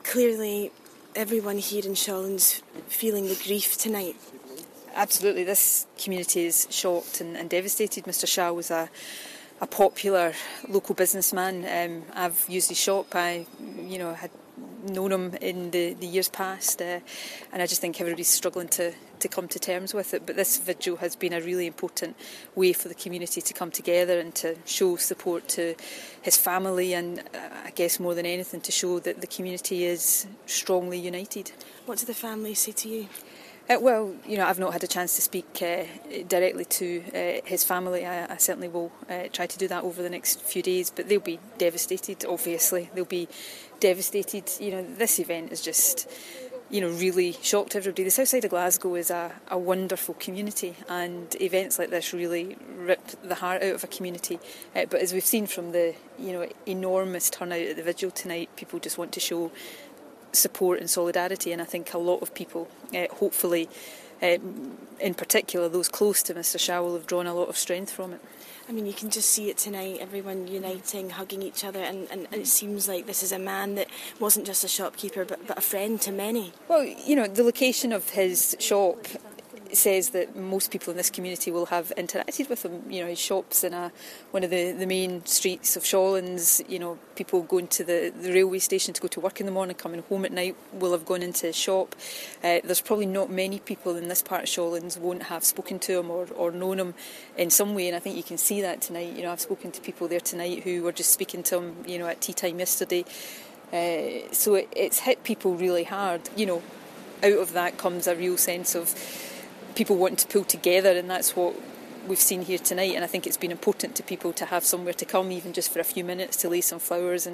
Clearly, everyone here in Shawlands feeling the grief tonight. Absolutely, this community is shocked and devastated. Mr Shah was a popular local businessman. I've used his shop. I had known him in the years past, and I just think everybody's struggling to come to terms with it. But this vigil has been a really important way for the community to come together and to show support to his family, and I guess more than anything to show that the community is strongly united. What did the family say to you? Well, I've not had a chance to speak directly to his family. I certainly will try to do that over the next few days, but they'll be devastated, obviously. They'll be devastated. This event is just, really shocked everybody. The south side of Glasgow is a wonderful community, and events like this really rip the heart out of a community. But as we've seen from the, enormous turnout at the vigil tonight, people just want to show support and solidarity, and I think a lot of people, hopefully in particular those close to Mr Shah, will have drawn a lot of strength from it. I mean, you can just see it tonight, everyone uniting, hugging each other, and it seems like this is a man that wasn't just a shopkeeper but a friend to many. Well, the location of his shop says that most people in this community will have interacted with him. His shop's in one of the main streets of Shawlands. People going to the railway station to go to work in the morning, coming home at night, will have gone into his shop. There's probably not many people in this part of Shawlands won't have spoken to him or known him in some way, and I think you can see that tonight. I've spoken to people there tonight who were just speaking to him, at tea time yesterday. So it's hit people really hard. Out of that comes a real sense of people wanting to pull together, and that's what we've seen here tonight. And I think it's been important to people to have somewhere to come, even just for a few minutes, to lay some flowers